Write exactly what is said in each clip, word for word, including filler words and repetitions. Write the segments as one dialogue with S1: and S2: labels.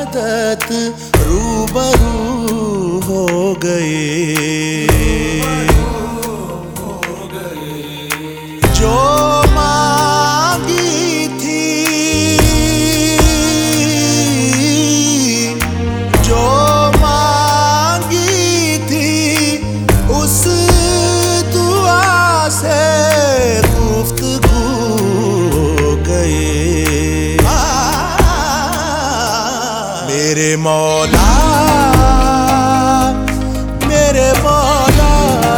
S1: इबादत रूबरू हो गए। जो मांगी थी, जो मांगी थी, उस दुआ से गुफ्तगू हो गए। मेरे मौला, मेरे मौला,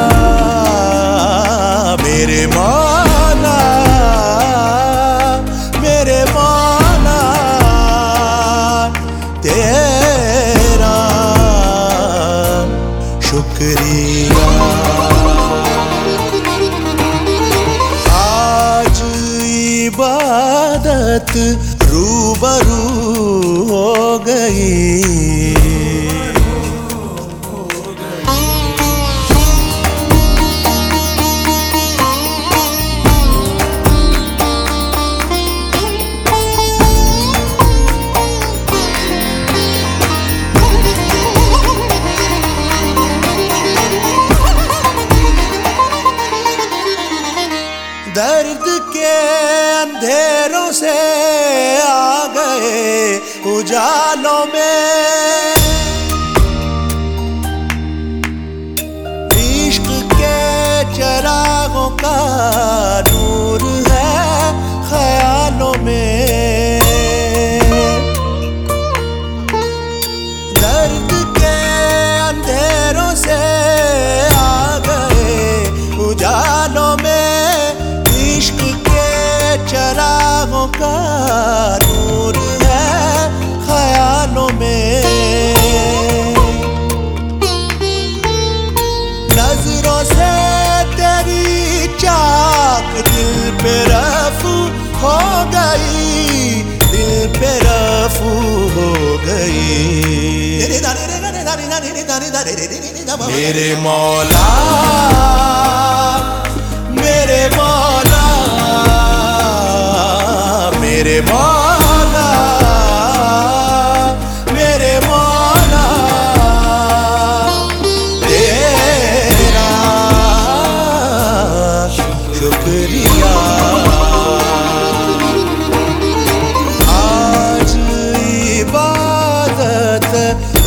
S1: मेरे मौला, मेरे मौला, तेरा शुक्रिया। आज इबादत रूबरू हो गई। दर्द के अंधेरों से आ गए उजालों में, इश्क के चिरागों का नूर है ख्यालों में। दर्द के अंधेरों से आ गए उजालों में, इश्क के चिरागों का नूर है ख्यालों में। नजरों से तेरी चाक दिल पे रफू हो गई, दिल पे रफू हो गई। मेरे मौला, मेरे मौला, मेरे मौला, मेरे मौला, तेरा शुक्रिया। आज इबादत